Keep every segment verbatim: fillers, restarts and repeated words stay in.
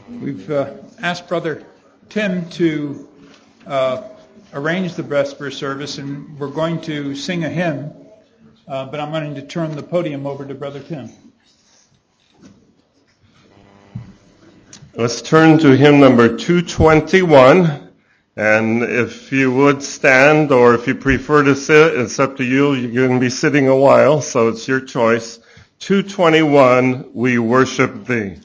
We've uh, asked Brother Tim to uh, arrange the Vesper service, and we're going to sing a hymn, uh, but I'm going to turn the podium over to Brother Tim. Let's turn to hymn number two twenty-one, and if you would stand, or if you prefer to sit, it's up to you. You're going to be sitting a while, so it's your choice. two twenty-one, We Worship Thee.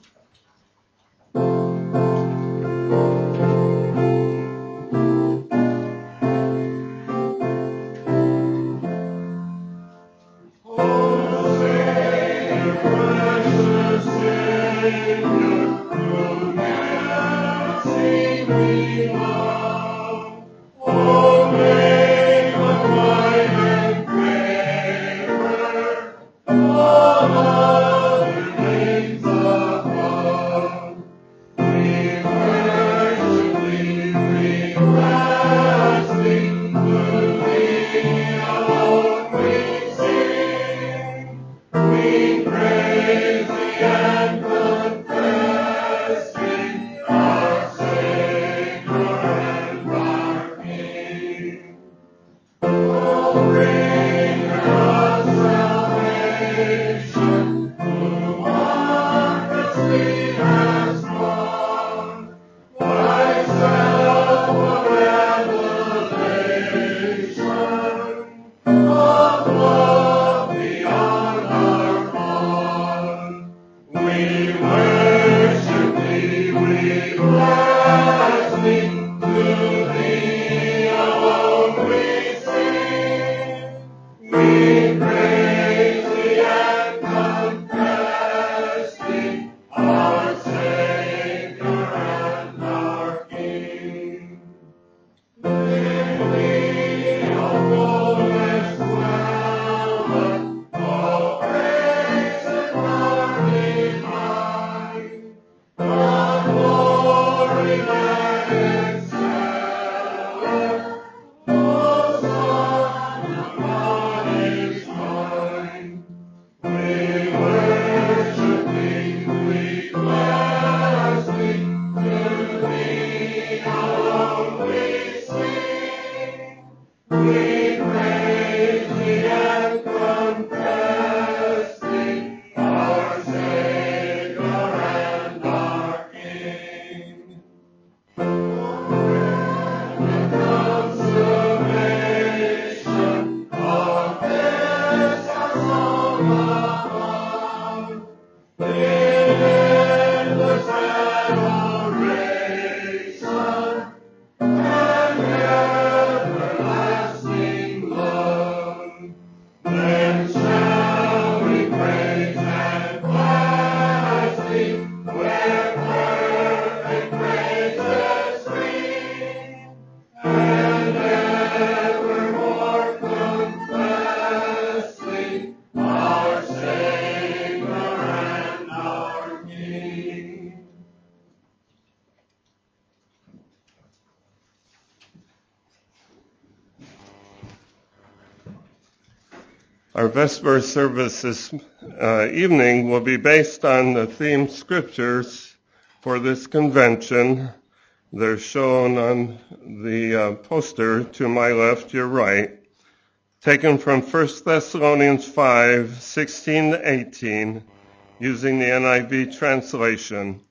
Our Vesper service this uh, evening will be based on the theme scriptures for this convention. They're shown on the uh, poster to my left, your right, taken from First Thessalonians five, sixteen to eighteen, using the N I V translation.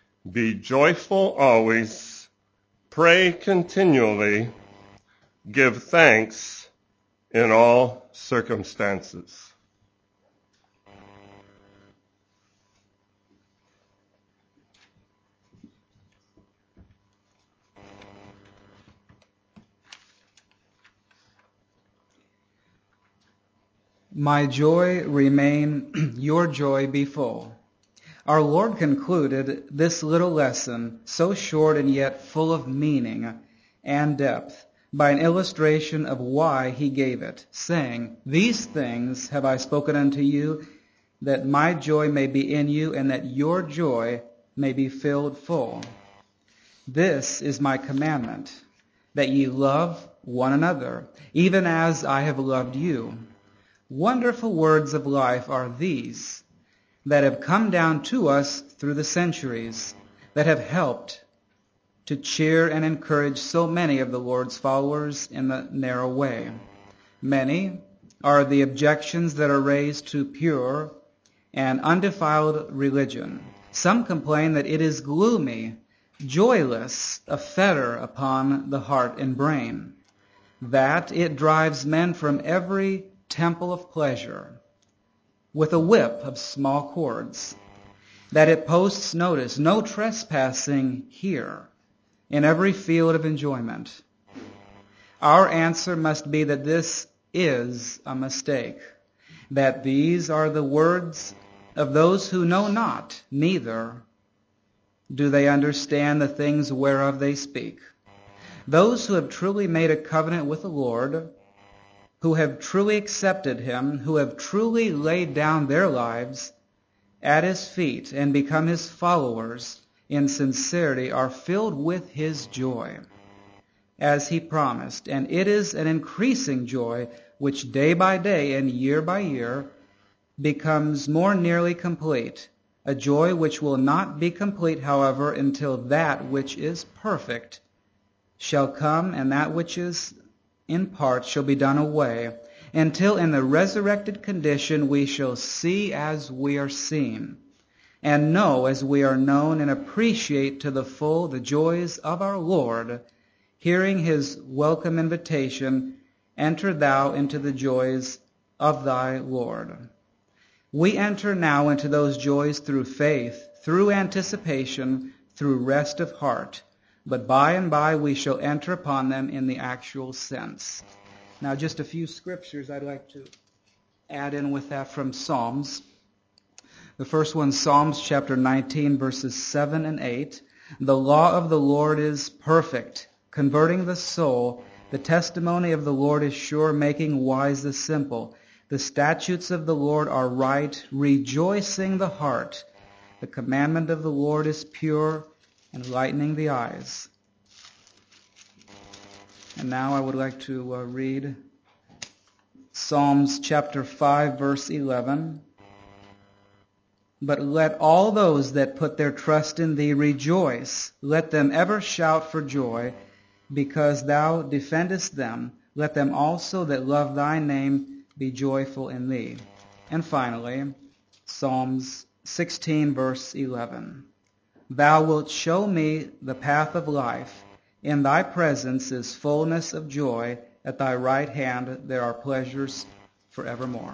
Be joyful always, pray continually, give thanks in all circumstances. My joy remain, your joy be full. Our Lord concluded this little lesson, so short and yet full of meaning and depth, by an illustration of why he gave it, saying, These things have I spoken unto you, that my joy may be in you, and that your joy may be filled full. This is my commandment, that ye love one another, even as I have loved you. Wonderful words of life are these, that have come down to us through the centuries, that have helped to cheer and encourage so many of the Lord's followers in the narrow way. Many are the objections that are raised to pure and undefiled religion. Some complain that it is gloomy, joyless, a fetter upon the heart and brain, that it drives men from every temple of pleasure with a whip of small cords, that it posts notice, no trespassing here, in every field of enjoyment. Our answer must be that this is a mistake, that these are the words of those who know not, neither do they understand the things whereof they speak. Those who have truly made a covenant with the Lord, who have truly accepted Him, who have truly laid down their lives at His feet and become His followers in sincerity, are filled with His joy, as He promised. And it is an increasing joy which day by day and year by year becomes more nearly complete, a joy which will not be complete, however, until that which is perfect shall come, and that which is in part shall be done away, until in the resurrected condition we shall see as we are seen, and know as we are known, and appreciate to the full the joys of our Lord, hearing His welcome invitation, "Enter thou into the joys of thy Lord." We enter now into those joys through faith, through anticipation, through rest of heart. But by and by we shall enter upon them in the actual sense. Now just a few scriptures I'd like to add in with that from Psalms. The first one, Psalms chapter nineteen, verses seven and eight. "The law of the Lord is perfect, converting the soul. The testimony of the Lord is sure, making wise the simple. The statutes of the Lord are right, rejoicing the heart. The commandment of the Lord is pure, enlightening the eyes." And now I would like to uh, read Psalms chapter five, verse eleven. "But let all those that put their trust in Thee rejoice. Let them ever shout for joy, because Thou defendest them. Let them also that love Thy name be joyful in Thee." And finally, Psalms sixteen, verse eleven. "Thou wilt show me the path of life. In Thy presence is fullness of joy. At Thy right hand there are pleasures forevermore."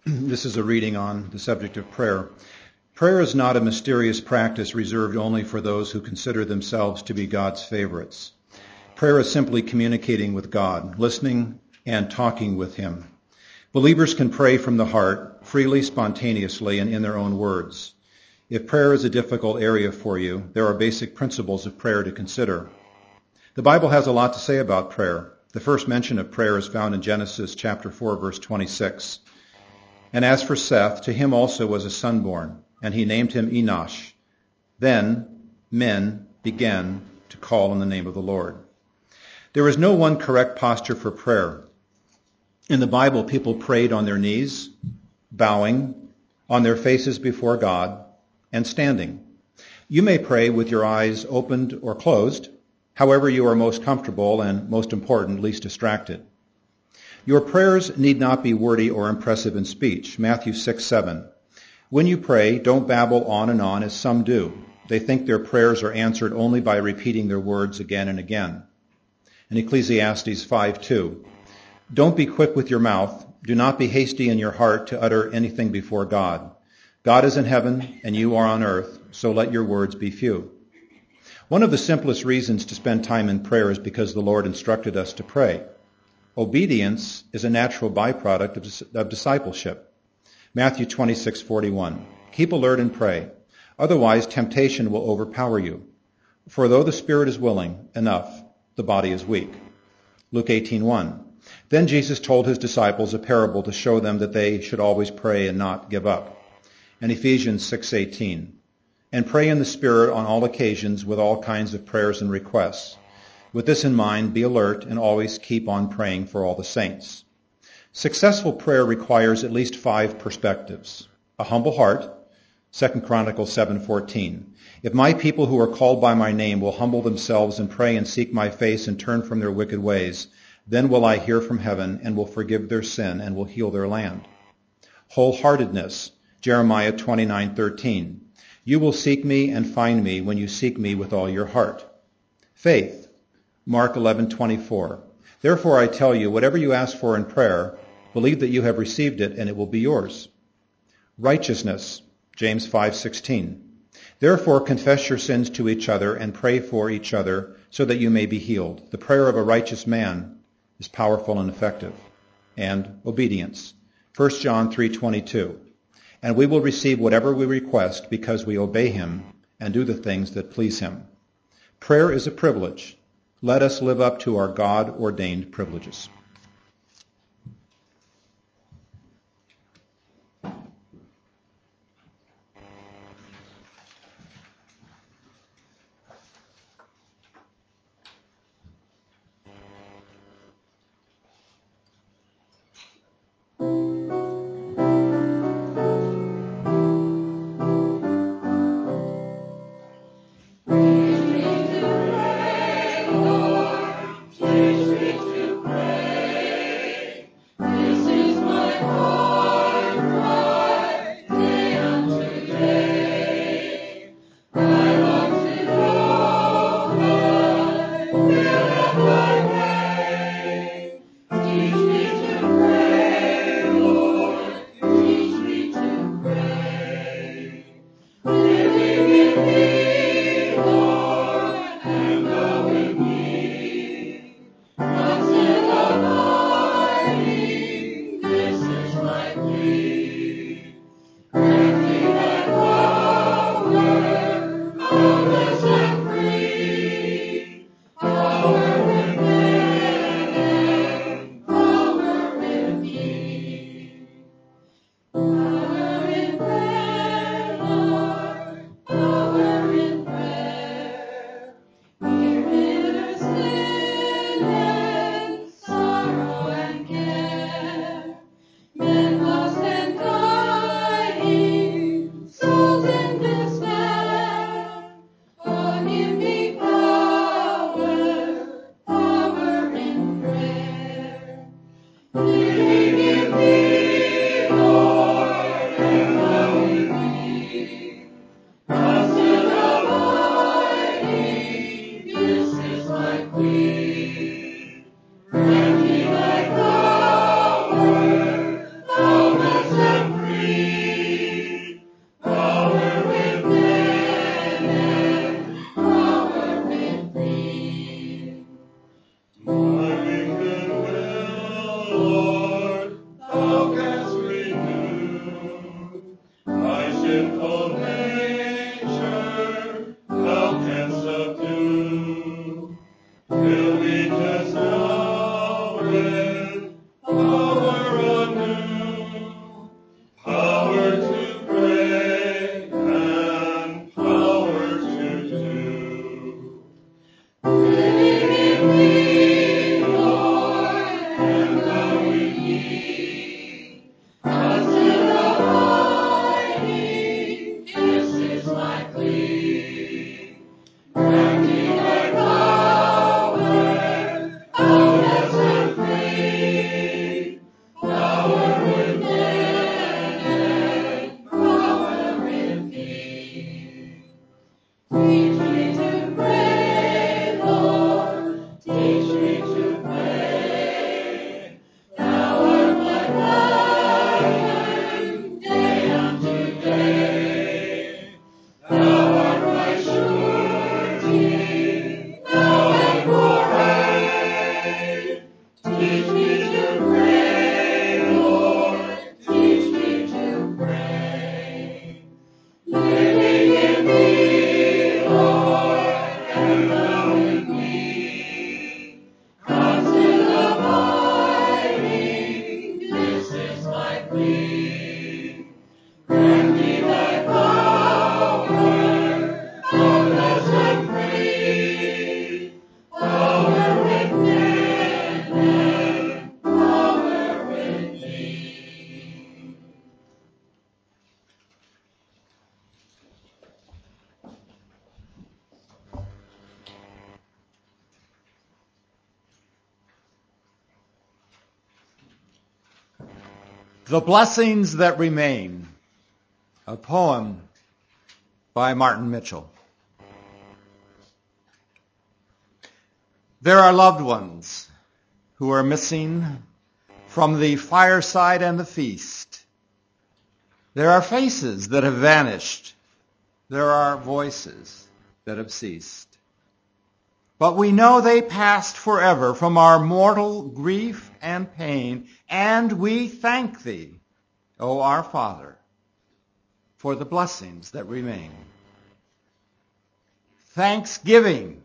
This is a reading on the subject of prayer. Prayer is not a mysterious practice reserved only for those who consider themselves to be God's favorites. Prayer is simply communicating with God, listening and talking with Him. Believers can pray from the heart, freely, spontaneously, and in their own words. If prayer is a difficult area for you, there are basic principles of prayer to consider. The Bible has a lot to say about prayer. The first mention of prayer is found in Genesis chapter four, verse twenty-six. And as for Seth, to him also was a son born, and he named him Enosh. Then men began to call on the name of the Lord. There is no one correct posture for prayer. In the Bible, people prayed on their knees, bowing, on their faces before God, and standing. You may pray with your eyes opened or closed, however you are most comfortable and, most important, least distracted. Your prayers need not be wordy or impressive in speech. Matthew six seven. When you pray, don't babble on and on as some do. They think their prayers are answered only by repeating their words again and again. In Ecclesiastes five two. Don't be quick with your mouth. Do not be hasty in your heart to utter anything before God. God is in heaven and you are on earth, so let your words be few. One of the simplest reasons to spend time in prayer is because the Lord instructed us to pray. Obedience is a natural byproduct of, of discipleship. Matthew twenty-six forty-one. Keep alert and pray. Otherwise, temptation will overpower you. For though the spirit is willing enough, the body is weak. Luke eighteen one. Then Jesus told his disciples a parable to show them that they should always pray and not give up. And Ephesians six eighteen. And pray in the Spirit on all occasions with all kinds of prayers and requests. With this in mind, be alert and always keep on praying for all the saints. Successful prayer requires at least five perspectives. A humble heart, Second Chronicles seven fourteen. If my people who are called by my name will humble themselves and pray and seek my face and turn from their wicked ways, then will I hear from heaven and will forgive their sin and will heal their land. Wholeheartedness, Jeremiah twenty-nine thirteen. You will seek me and find me when you seek me with all your heart. Faith, Mark eleven twenty-four. Therefore I tell you, whatever you ask for in prayer, believe that you have received it and it will be yours. Righteousness, James five sixteen. Therefore confess your sins to each other and pray for each other so that you may be healed. The prayer of a righteous man is powerful and effective. And obedience, First John three twenty-two. And we will receive whatever we request because we obey him and do the things that please him. Prayer is a privilege. Let us live up to our God-ordained privileges. Grant me thy power, boundless and The Blessings That Remain, a poem by Martin Mitchell. There are loved ones who are missing from the fireside and the feast. There are faces that have vanished. There are voices that have ceased. But we know they passed forever from our mortal grief and pain, and we thank thee, O our Father, for the blessings that remain. Thanksgiving,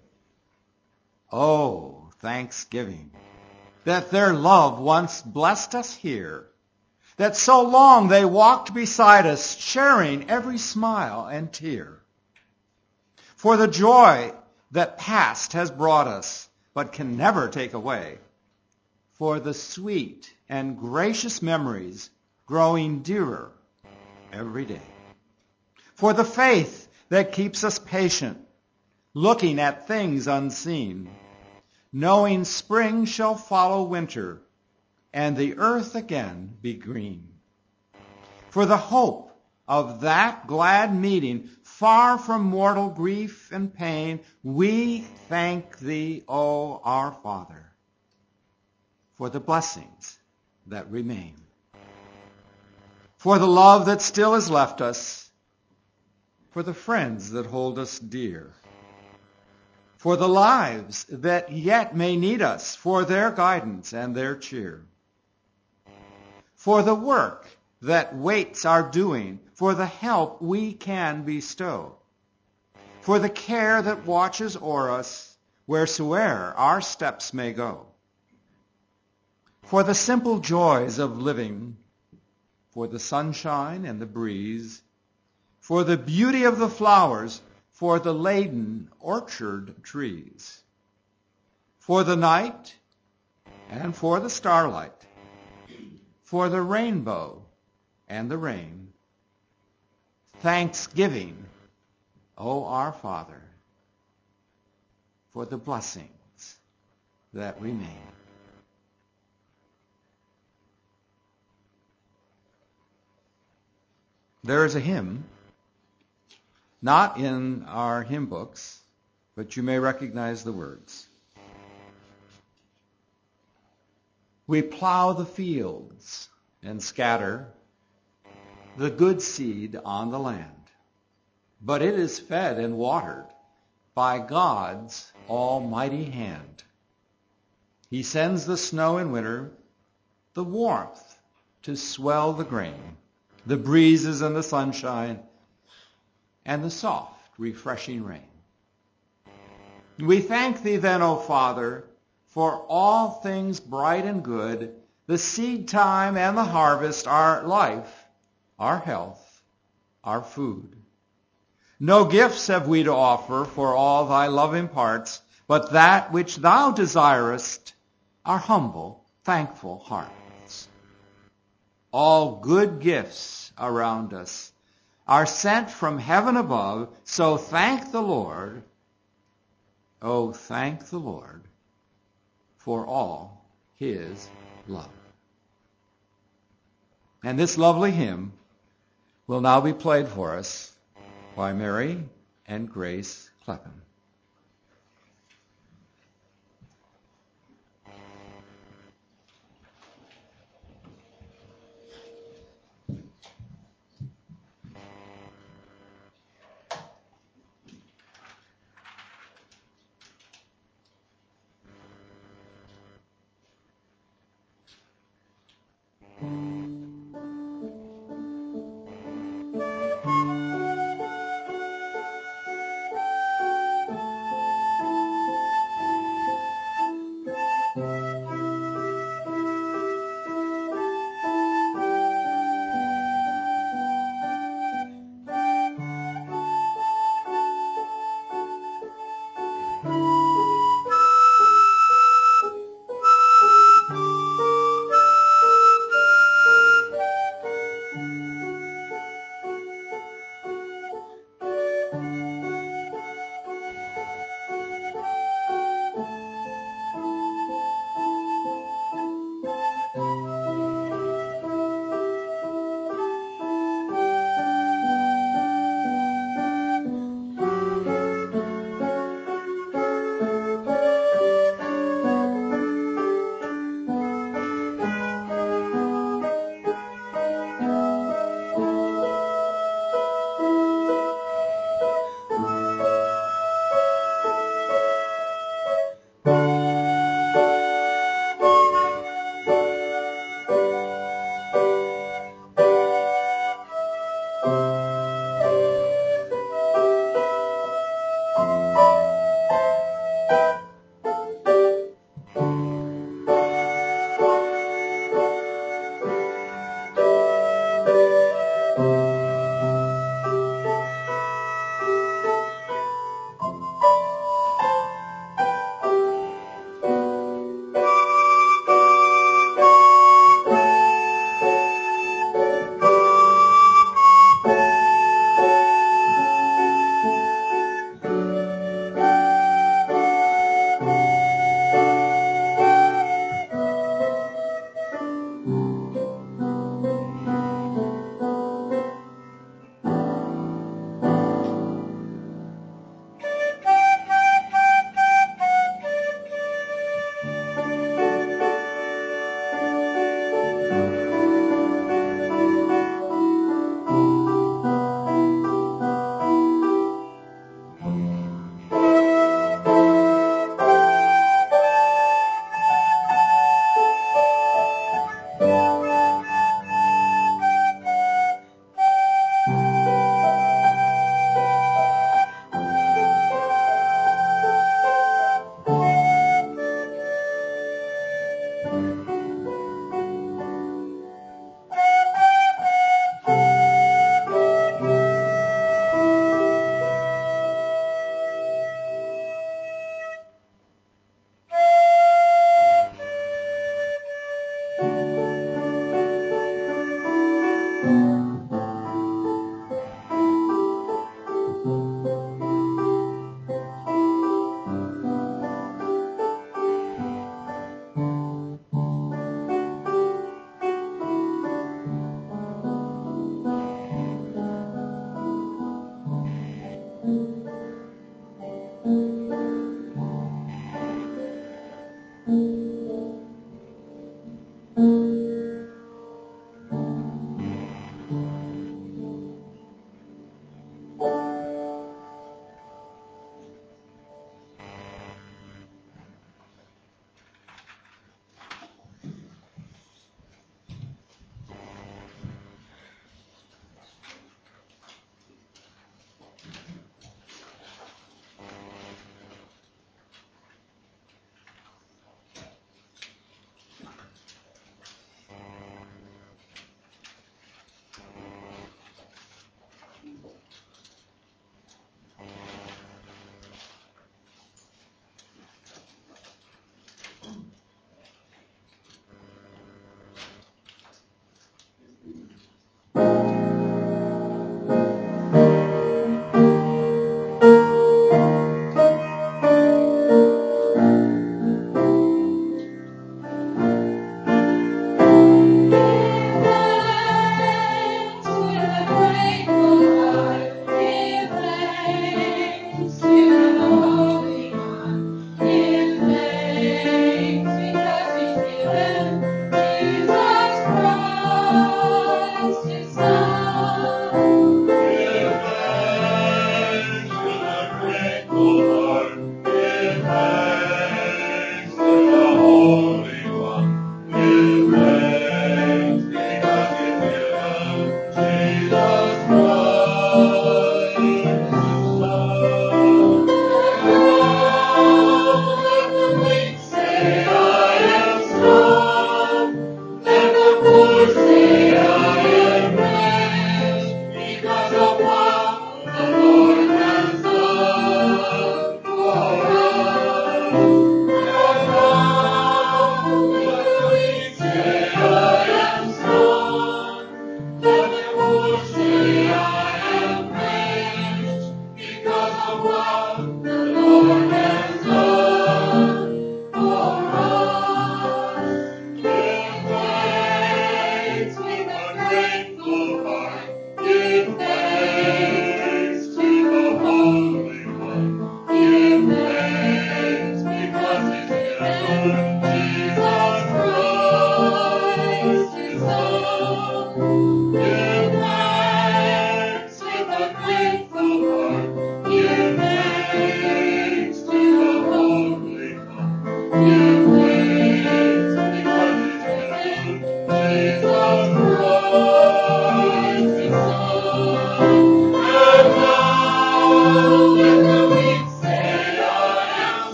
oh, thanksgiving, that their love once blessed us here, that so long they walked beside us, sharing every smile and tear. For the joy that past has brought us, but can never take away, for the sweet and gracious memories growing dearer every day, for the faith that keeps us patient, looking at things unseen, knowing spring shall follow winter, and the earth again be green, for the hope of that glad meeting, far from mortal grief and pain, we thank thee, O our Father, for the blessings that remain, for the love that still has left us, for the friends that hold us dear, for the lives that yet may need us, for their guidance and their cheer, for the work that waits our doing, for the help we can bestow, for the care that watches o'er us wheresoe'er our steps may go, for the simple joys of living, for the sunshine and the breeze, for the beauty of the flowers, for the laden orchard trees, for the night and for the starlight, for the rainbow and the rain. Thanksgiving, O our Father, for the blessings that remain. There is a hymn, not in our hymn books, but you may recognize the words. We plow the fields and scatter the good seed on the land, but it is fed and watered by God's almighty hand. He sends the snow in winter, the warmth to swell the grain, the breezes and the sunshine, and the soft, refreshing rain. We thank thee then, O Father, for all things bright and good, the seed time and the harvest, our life, our health, our food. No gifts have we to offer, for all thy love imparts, but that which thou desirest, our humble, thankful hearts. All good gifts around us are sent from heaven above, so thank the Lord, oh, thank the Lord for all his love. And this lovely hymn will now be played for us by Mary and Grace Kleppen.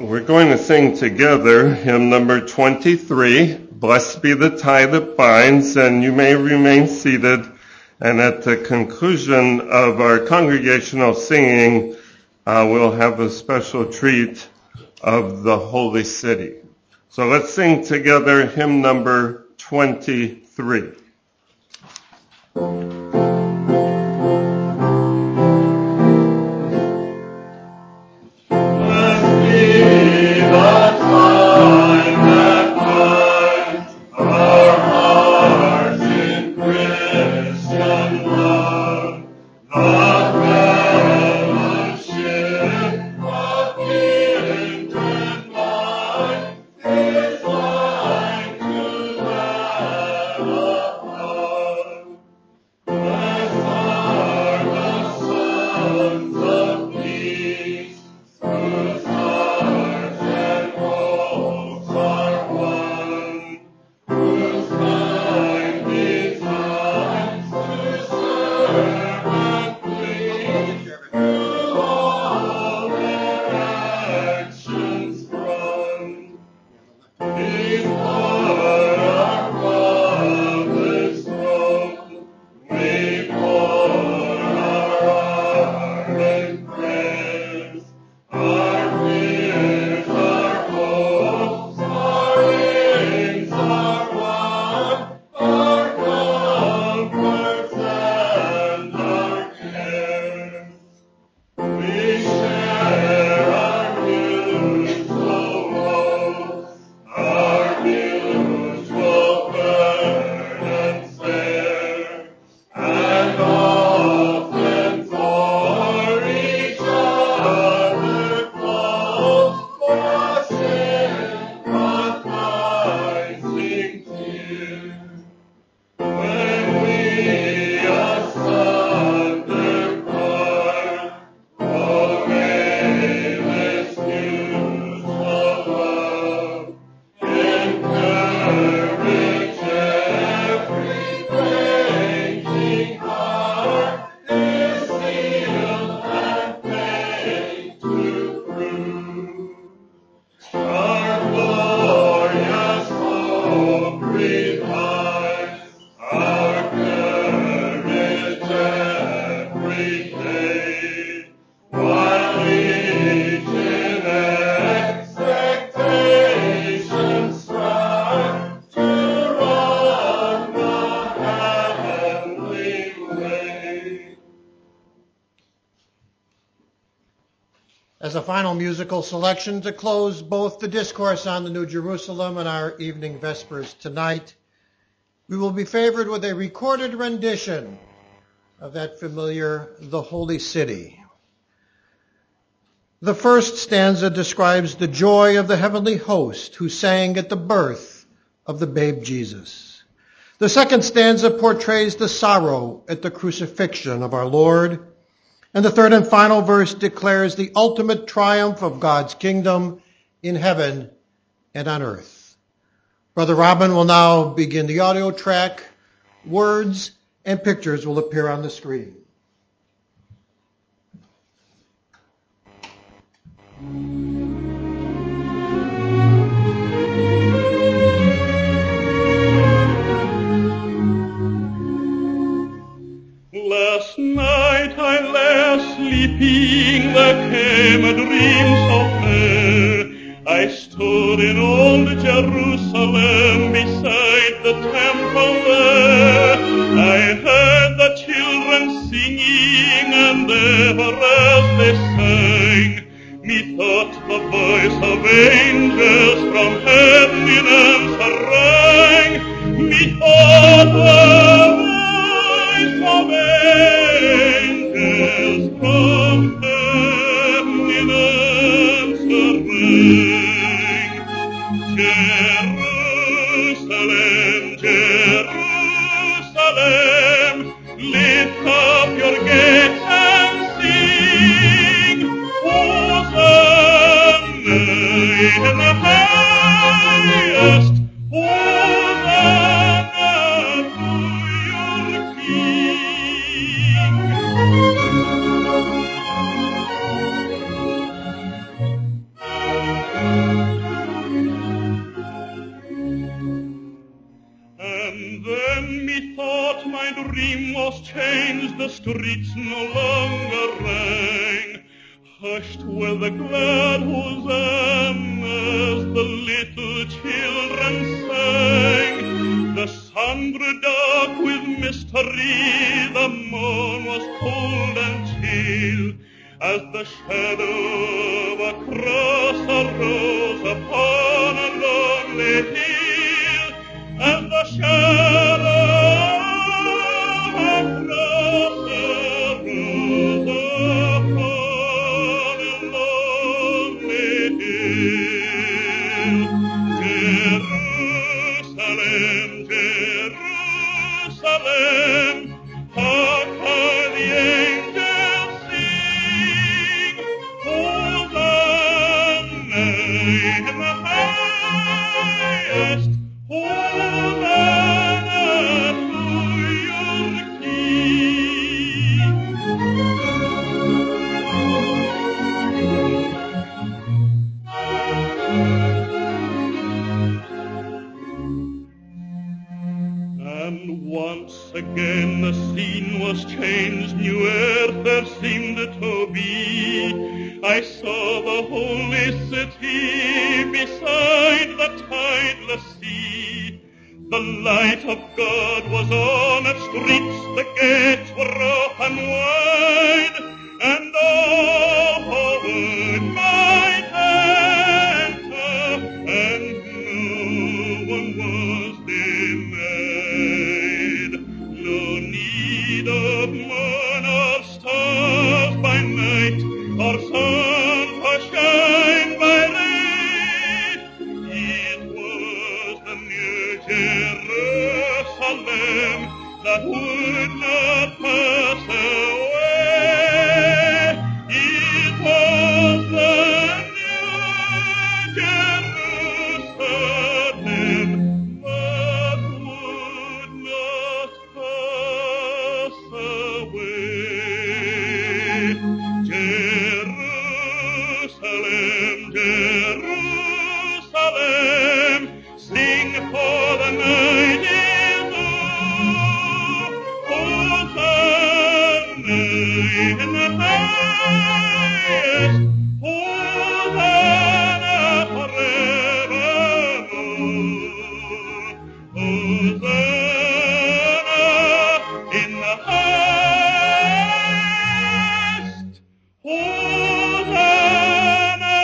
we're going to sing together hymn number twenty-three, Blessed Be the Tie That Binds, and you may remain seated. And at the conclusion of our congregational singing, uh, we'll have a special treat of the Holy City. So let's sing together hymn number twenty-three. As a final musical selection to close both the discourse on the New Jerusalem and our evening vespers tonight, we will be favored with a recorded rendition of that familiar The Holy City. The first stanza describes the joy of the heavenly host who sang at the birth of the babe Jesus. The second stanza portrays the sorrow at the crucifixion of our Lord. And the third and final verse declares the ultimate triumph of God's kingdom in heaven and on earth. Brother Robin will now begin the audio track. Words and pictures will appear on the screen. Last night I lay sleeping, there came a dream so fair. I stood in old Jerusalem beside the temple there. I heard the children singing, and ever as they sang, methought the voice of angels from heaven rang. Methought the voice of angels from heaven rang. Jerusalem, Jerusalem, lift up your gates and sing, Hosanna in the highest. streets no longer rang. Hushed were the glad hosannas, the little children sang. The sun grew dark with mystery, the moon was cold and chill, as the shadow of a cross arose upon a lonely hill, as the shadow of a cross arose upon a lonely hill. Jerusalem, Jerusalem, hark how the angels sing, Hosanna in the highest, Hosanna to your King. And once again the scene was changed, new earth there seemed to be. I saw the holy city beside the tideless sea. The light of God was on its streets, the gates were open wide, and all who might enter, and no one was denied. No need of moon or stars by night, or sun to shine by day. It was the new Jerusalem that would not pass away. It was the new Jerusalem that would not pass away. Jerusalem, Jerusalem, sing for the night is o'er. Hosanna in the highest, Hosanna forevermore. Hosanna in the highest, Hosanna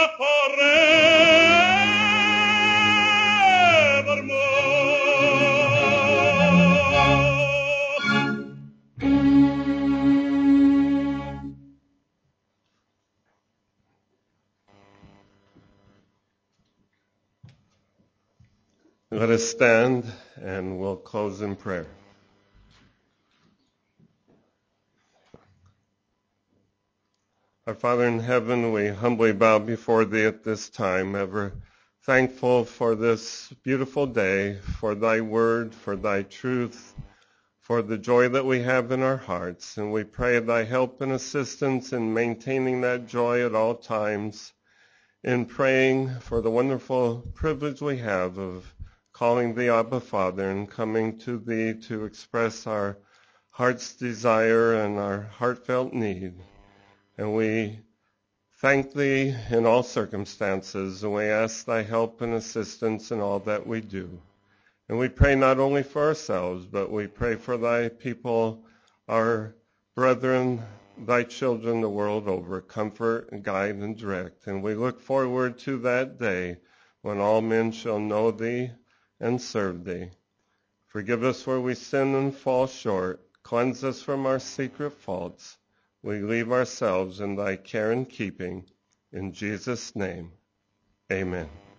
forevermore. Let us stand and we'll close in prayer. Our Father in heaven, we humbly bow before Thee at this time, ever thankful for this beautiful day, for Thy word, for Thy truth, for the joy that we have in our hearts. And we pray Thy help and assistance in maintaining that joy at all times, in praying for the wonderful privilege we have of calling Thee Abba Father and coming to Thee to express our heart's desire and our heartfelt need. And we thank Thee in all circumstances, and we ask Thy help and assistance in all that we do. And we pray not only for ourselves, but we pray for Thy people, our brethren, Thy children the world over. Comfort and guide and direct. And we look forward to that day when all men shall know Thee and serve Thee. Forgive us where we sin and fall short. Cleanse us from our secret faults. We leave ourselves in Thy care and keeping. In Jesus' name, amen.